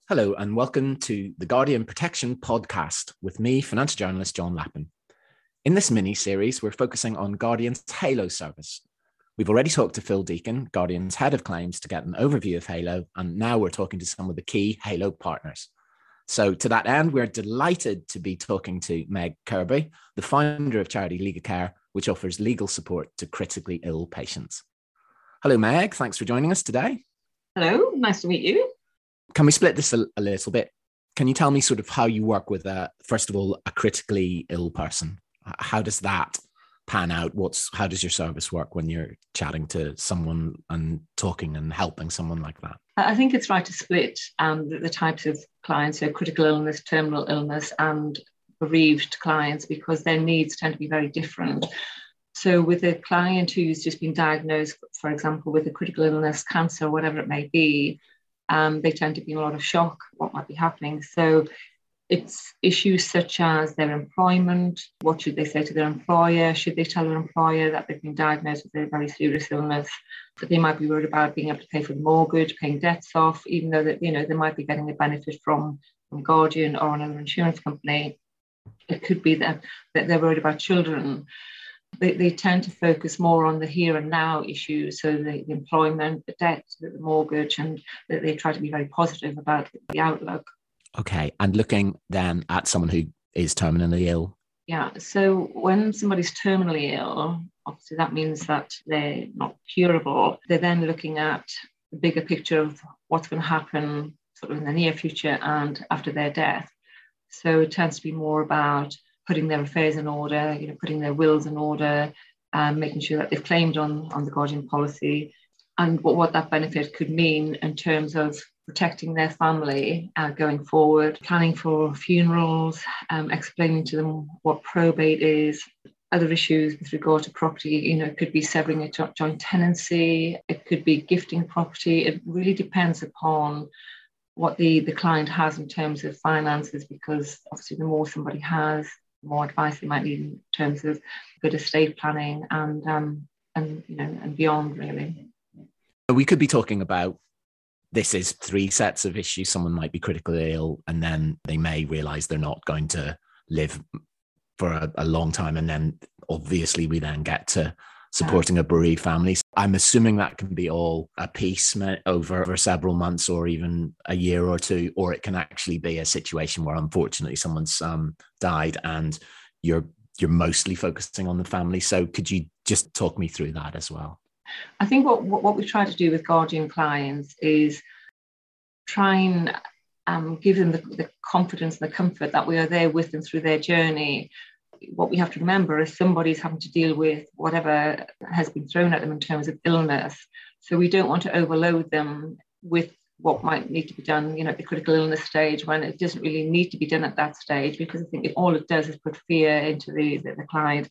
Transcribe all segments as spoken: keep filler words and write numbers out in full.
Hello and welcome to the Guardian Protection Podcast with me, financial journalist John Lappin. In this mini-series, we're focusing on Guardian's Halo service. We've already talked to Phil Deacon, Guardian's head of claims, to get an overview of Halo, and now we're talking to some of the key Halo partners. So to that end, we're delighted to be talking to Meg Kirby, the founder of charity Legal Care, which offers legal support to critically ill patients. Hello, Meg. Thanks for joining us today. Hello. Nice to meet you. Can we split this a, a little bit? Can you tell me sort of how you work with, a, first of all, a critically ill person? How does that pan out? What's how does your service work when you're chatting to someone and talking and helping someone like that? I think it's right to split um, the, the types of clients, so critical illness, terminal illness, and bereaved clients, because their needs tend to be very different. So with a client who's just been diagnosed, for example, with a critical illness, cancer, whatever it may be, Um, they tend to be in a lot of shock, what might be happening. So it's issues such as their employment. What should they say to their employer? Should they tell their employer that they've been diagnosed with a very serious illness? That they might be worried about being able to pay for the mortgage, paying debts off, even though that, you know, they might be getting a benefit from, from Guardian or another insurance company. It could be that, that they're worried about children. They, they tend to focus more on the here and now issues, so the, the employment, the debt, the mortgage, and they, they try to be very positive about the outlook. Okay, and looking then at someone who is terminally ill. Yeah, so when somebody's terminally ill, obviously that means that they're not curable. They're then looking at the bigger picture of what's going to happen sort of in the near future and after their death. So it tends to be more about putting their affairs in order, you know, putting their wills in order, um, making sure that they've claimed on, on the Guardian policy, and what, what that benefit could mean in terms of protecting their family uh, going forward, planning for funerals, um, explaining to them what probate is, other issues with regard to property. You know, it could be severing a jo- joint tenancy, it could be gifting property. It really depends upon what the, the client has in terms of finances, because obviously the more somebody has, more advice they might need in terms of good estate planning and um and you know and beyond, really. We could be talking about this is three sets of issues. Someone might be critically ill and then they may realize they're not going to live for a, a long time, and then obviously we then get to supporting a bereaved family. I'm assuming that can be all a piece over, over several months or even a year or two, or it can actually be a situation where unfortunately someone's um, died and you're you're mostly focusing on the family. So could you just talk me through that as well? I think what, what, what we try to do with Guardian clients is try and um, give them the, the confidence and the comfort that we are there with them through their journey. What we have to remember is somebody's having to deal with whatever has been thrown at them in terms of illness. So we don't want to overload them with what might need to be done, you know, at the critical illness stage, when it doesn't really need to be done at that stage, because I think it, all it does is put fear into the, the, the client.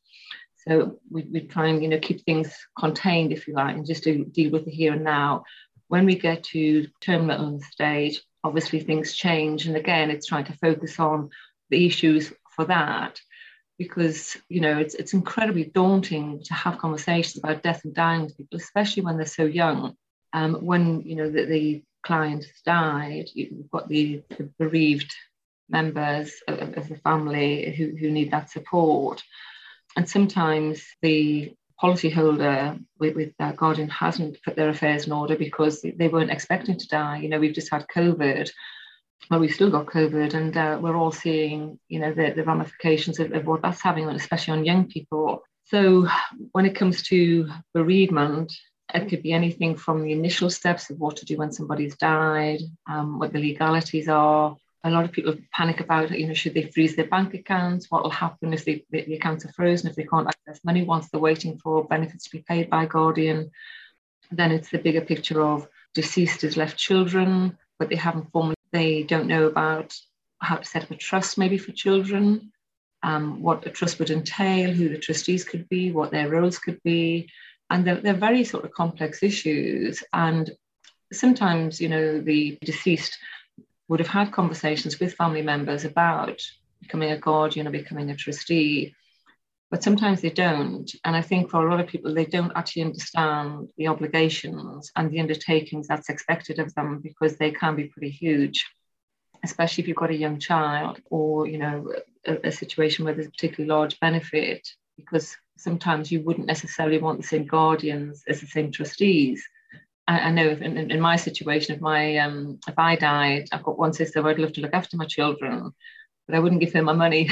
So we, we try and, you know, keep things contained, if you like, and just to deal with the here and now. When we get to terminal illness stage, obviously things change. And again, it's trying to focus on the issues for that. Because, you know, it's it's incredibly daunting to have conversations about death and dying with people, especially when they're so young. Um, when, you know, the, the client has died, you've got the, the bereaved members of, of the family who, who need that support. And sometimes the policyholder with, with uh, Guardian hasn't put their affairs in order because they weren't expecting to die. You know, we've just had COVID. Well, we've still got COVID, and uh, we're all seeing, you know, the, the ramifications of, of what that's having on, especially on young people. So when it comes to bereavement, it could be anything from the initial steps of what to do when somebody's died, um, what the legalities are. A lot of people panic about, you know, should they freeze their bank accounts? What will happen if they, the, the accounts are frozen, if they can't access money once they're waiting for benefits to be paid by Guardian? Then it's the bigger picture of deceased has left children, but they haven't formally, they don't know about how to set up a trust maybe for children, um, what a trust would entail, who the trustees could be, what their roles could be. And they're, they're very sort of complex issues. And sometimes, you know, the deceased would have had conversations with family members about becoming a guardian or becoming a trustee, but sometimes they don't. And I think for a lot of people, they don't actually understand the obligations and the undertakings that's expected of them, because they can be pretty huge. especially if you've got a young child or, you know, a, a situation where there's a particularly large benefit, because sometimes you wouldn't necessarily want the same guardians as the same trustees. I, I know if in, in my situation, if my um, if I died, I've got one sister who I'd love to look after my children, but I wouldn't give her my money.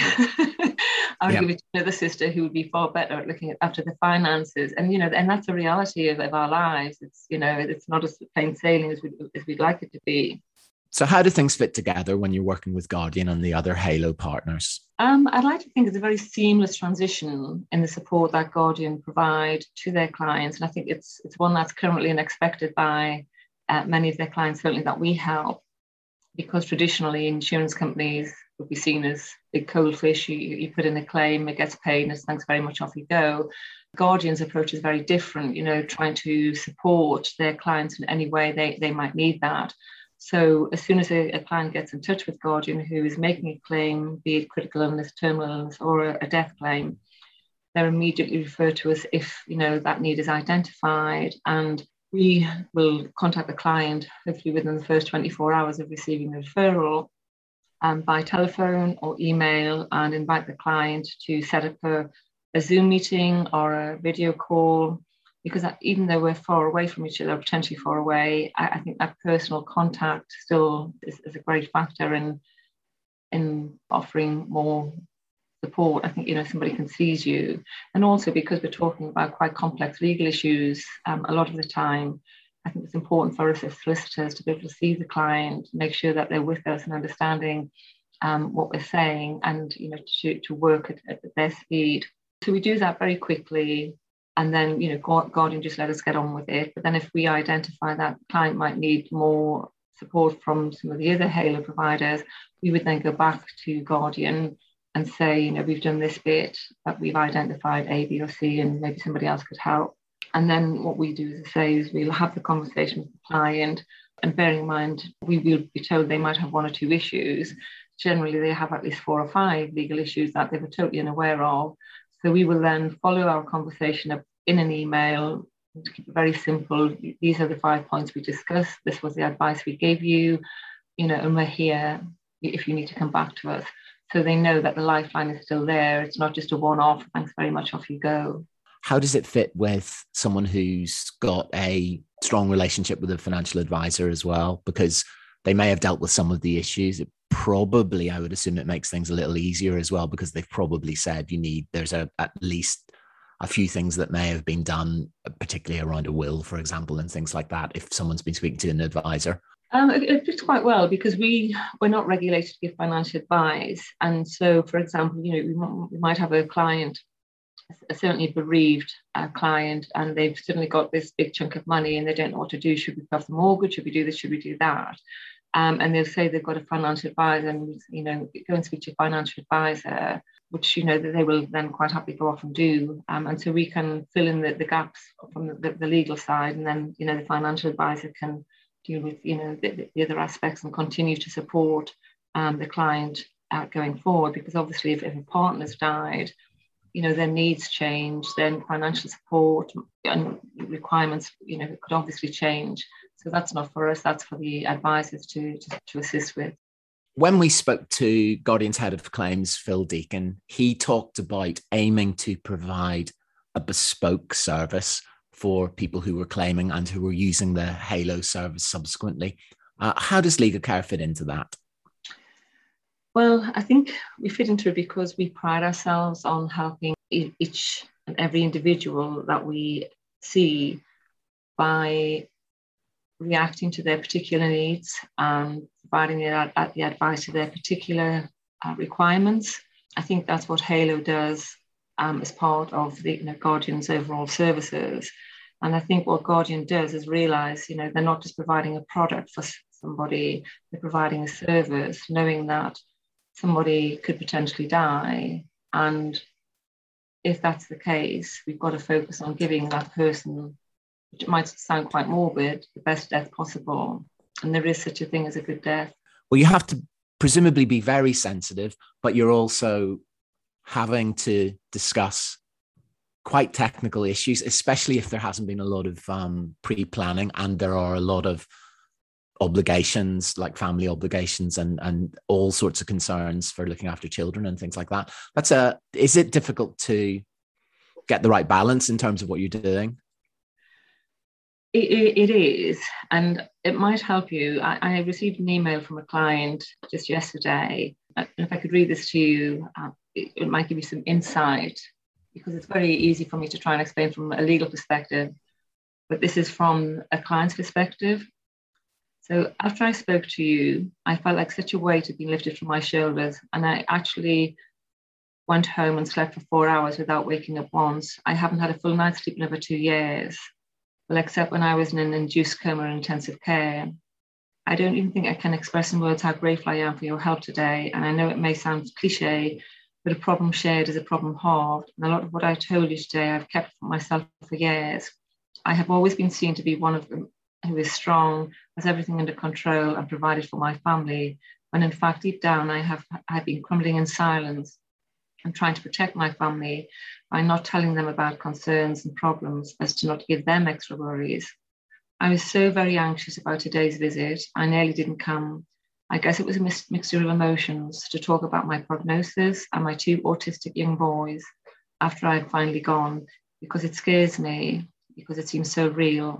I would yep. give it to another sister who would be far better at looking after the finances. And, you know, and that's a reality of, of our lives. It's, you know, it's not as plain sailing as, we, as we'd like it to be. So how do things fit together when you're working with Guardian and the other Halo partners? Um, I'd like to think it's a very seamless transition in the support that Guardian provide to their clients. And I think it's it's one that's currently unexpected by uh, many of their clients, certainly that we help, because traditionally insurance companies would be seen as big cold fish. You, you put in a claim, it gets paid, and it's thanks very much, off you go. Guardian's approach is very different, you know, trying to support their clients in any way they, they might need that. So as soon as a, a client gets in touch with Guardian who is making a claim, be it critical illness, terminal illness, or a, a death claim, they're immediately referred to us if, you know, that need is identified, and we will contact the client hopefully within the first twenty-four hours of receiving the referral, um, by telephone or email, and invite the client to set up a, a Zoom meeting or a video call. Because even though we're far away from each other, potentially far away, I, I think that personal contact still is, is a great factor in in offering more support. I think, you know, somebody can seize you. And also because we're talking about quite complex legal issues, um, a lot of the time, I think it's important for us as solicitors to be able to see the client, make sure that they're with us and understanding um, what we're saying, and, you know, to, to work at, at their speed. So we do that very quickly. And then, you know, Guardian just let us get on with it. But then if we identify that client might need more support from some of the other Halo providers, we would then go back to Guardian and say, you know, we've done this bit, but we've identified A, B, or C, and maybe somebody else could help. And then what we do, as I say, is we'll have the conversation with the client. And bearing in mind, we will be told they might have one or two issues. Generally, they have at least four or five legal issues that they were totally unaware of. So we will then follow our conversation up in an email to keep it very simple. These are the five points we discussed. This was the advice we gave you, you know, and we're here if you need to come back to us. So they know that the lifeline is still there. It's not just a one-off. Thanks very much, off you go. How does it fit with someone who's got a strong relationship with a financial advisor as well? Because they may have dealt with some of the issues. It probably, I would assume, it makes things a little easier as well, because they've probably said you need, there's a, at least a few things that may have been done, particularly around a will, for example, and things like that, if someone's been speaking to an advisor. Um, it, it fits quite well, because we, we're not regulated to give financial advice. And so, for example, you know, we might, we might have a client, a certainly bereaved uh, client, and they've suddenly got this big chunk of money and they don't know what to do. Should we pay off the mortgage? Should we do this? Should we do that? Um, and they'll say they've got a financial advisor, and, you know, go and speak to your financial advisor, which, you know, that they will then quite happily go off and do. Um, and so we can fill in the, the gaps from the, the legal side, and then, you know, the financial advisor can deal with, you know, the, the other aspects and continue to support um, the client uh, going forward. Because obviously if, if a partner's died, you know, their needs change, then financial support and requirements, you know, could obviously change. So that's not for us, that's for the advisors to, to, to assist with. When we spoke to Guardian's head of claims, Phil Deacon, he talked about aiming to provide a bespoke service for people who were claiming and who were using the Halo service subsequently. Uh, how does Legal Care fit into that? Well, I think we fit into it because we pride ourselves on helping each and every individual that we see by reacting to their particular needs and providing the, the advice to their particular uh, requirements. I think that's what Halo does um, as part of the, you know, Guardian's overall services. And I think what Guardian does is realise, you know, they're not just providing a product for somebody, they're providing a service, knowing that somebody could potentially die. And if that's the case, we've got to focus on giving that person, which might sound quite morbid, the best death possible. And there is such a thing as a good death. Well, you have to presumably be very sensitive, but you're also having to discuss quite technical issues, especially if there hasn't been a lot of um, pre-planning and there are a lot of obligations, like family obligations and, and all sorts of concerns for looking after children and things like that. That's a, is it difficult to get the right balance in terms of what you're doing? It, it is, and it might help you. I, I received an email from a client just yesterday. And if I could read this to you, uh, it, it might give you some insight, because it's very easy for me to try and explain from a legal perspective, but this is from a client's perspective. So after I spoke to you, I felt like such a weight had been lifted from my shoulders, and I actually went home and slept for four hours without waking up once. I haven't had a full night's sleep in over two years. Well, except when I was in an induced coma in intensive care. I don't even think I can express in words how grateful I am for your help today. And I know it may sound cliche, but a problem shared is a problem halved. And a lot of what I told you today, I've kept for myself for years. I have always been seen to be one of them who is strong, has everything under control and provided for my family, when in fact, deep down, I have I've been crumbling in silence and trying to protect my family by not telling them about concerns and problems as to not give them extra worries. I was so very anxious about today's visit, I nearly didn't come. I guess it was a mis- mixture of emotions to talk about my prognosis and my two autistic young boys after I'd finally gone, because it scares me, because it seems so real.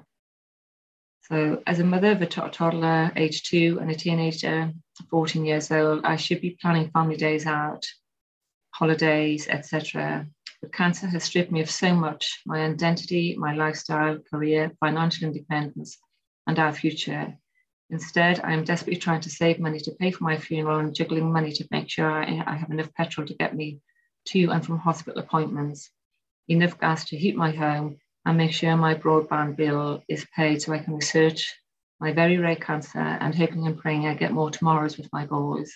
So as a mother of a toddler, age two, and a teenager, fourteen years old, I should be planning family days out, holidays, et cetera. But cancer has stripped me of so much: my identity, my lifestyle, career, financial independence, and our future. Instead, I am desperately trying to save money to pay for my funeral and juggling money to make sure I, I have enough petrol to get me to and from hospital appointments, enough gas to heat my home, and make sure my broadband bill is paid so I can research my very rare cancer, and hoping and praying I get more tomorrows with my boys.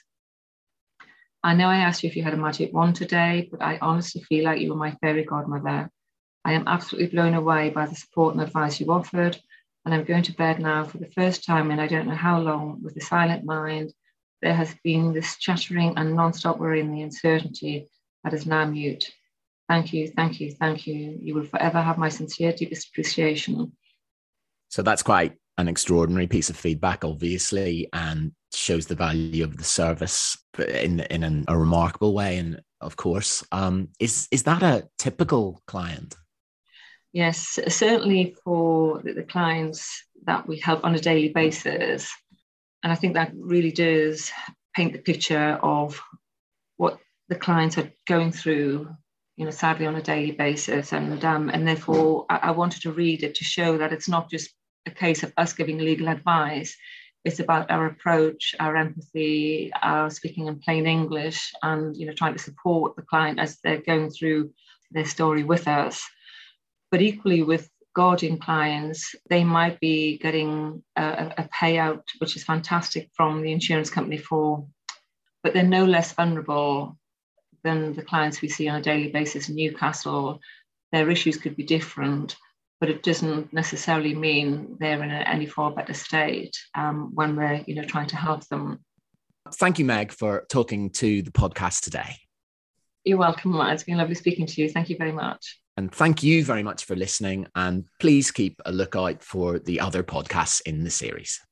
I know I asked you if you had a magic wand today, but I honestly feel like you were my fairy godmother. I am absolutely blown away by the support and advice you offered, and I'm going to bed now for the first time in I don't know how long with a silent mind. There has been this chattering and non-stop worry and the uncertainty that is now mute. Thank you, thank you, thank you. You will forever have my sincere, deepest appreciation. So that's quite an extraordinary piece of feedback, obviously, and shows the value of the service in in an, a remarkable way. And of course, um, is is that a typical client? Yes, certainly for the, the clients that we help on a daily basis. And I think that really does paint the picture of what the clients are going through, you know, sadly on a daily basis. And um, and therefore, I, I wanted to read it to show that it's not just a case of us giving legal advice. It's about our approach, our empathy, our speaking in plain English, and, you know, trying to support the client as they're going through their story with us. But equally with Guardian clients, they might be getting a, a payout, which is fantastic, from the insurance company for, but they're no less vulnerable than the clients we see on a daily basis in Newcastle. Their issues could be different, but it doesn't necessarily mean they're in a, any far better state um, when we're, you know, trying to help them. Thank you, Meg, for talking to the podcast today. You're welcome, Matt. It's been lovely speaking to you. Thank you very much. And thank you very much for listening. And please keep a lookout for the other podcasts in the series.